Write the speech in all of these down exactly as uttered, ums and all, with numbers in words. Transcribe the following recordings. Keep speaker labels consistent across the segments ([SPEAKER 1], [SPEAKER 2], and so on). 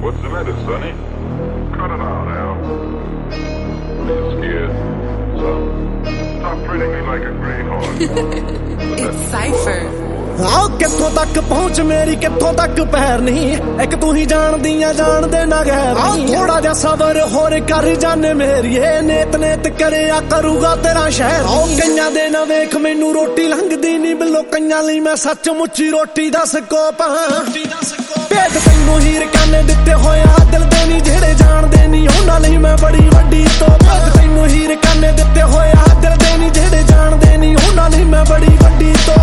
[SPEAKER 1] What's the matter, Sonny? Cut it out, Al. You're scared. So, stop treating me like a greyhound.
[SPEAKER 2] It's Cypher.
[SPEAKER 3] आओ कित्थों तक पहुंच मेरी कित्थों तक पैर नहीं एक तू ही जान दिया जान दे ना गैर थोड़ा जा सबर होर कर जाने मेरी नेत नेत करे आ करूगा तेरा शहर आओ कईयां दे ना वेख मैनू रोटी लंघदी नहीं बिलो कईयां लई मैं सच मुच्ची रोटी दा स्कोप भेद तैनू हीर काने दिते होया दिल दे नी जेड़े जाणदे नी उन्हां लई मैं बड़ी वड्डी तो भेद तैनू हीर काने दिते होया दिल दे नी जेड़े जाणदे नी उन्हां लई मैं बड़ी वड्डी तो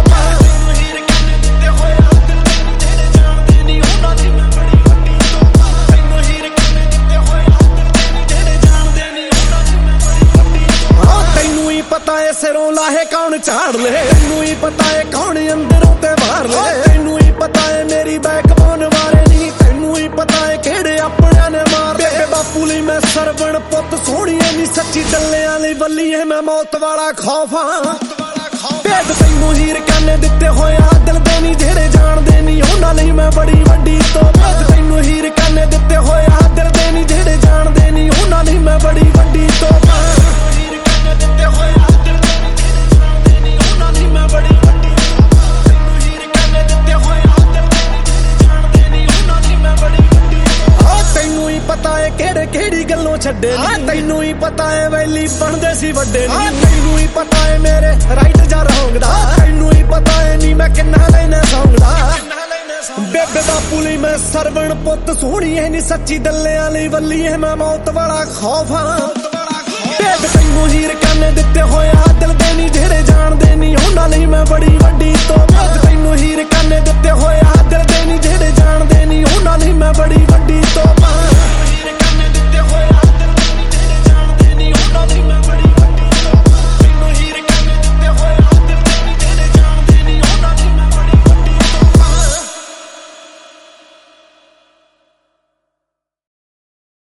[SPEAKER 3] पता है सिरों लाहे कौन झाड़ ले तैनू ही पता है कौन अंदरों ते बाहर ले तैनू ही पता है मेरी बैकबोन बारे नहीं तैनू ही पता है केड़े अपने ने मार दे बापू लई मैं सरवण पुत सोहणी नी सच्ची डल्लियां लई बल्ली है मैं मौत वाला खौफ हां भेद तैनू हीर काने दिते होया दिल दे नी जेड़े जाणदे नी उन्हां लई मैं बड़ी वड्डी तो भेद तैनू हीर काने दिते होया दिल दे नी जेड़े जाणदे नी उन्हां लई मैं बड़ी वड्डी तो केड़ी गल्लों छड्डे तैनू ही पता है वैली बनदे सी वड्डे तैनू ही पता है मेरे राइट जा रॉन्ग दा तैनू ही पता है नी मैं किन्ना लेने सॉन्ग दा बेबे बापू लई मैं सरवण पुत सोहणी है नी सच्ची डल्लियां लई वल्ली है मैं मौत वाला खौफ हां भेद तैनू हीर काने दिते होया दिल दे नी जेड़े जाणदे नी उन्हां लई मैं बड़ी वड्डी तो भेद तैनू हीर काने दिते होया दिल दे नी जेड़े जाणदे नी उन्हां लई मैं बड़ी वड्डी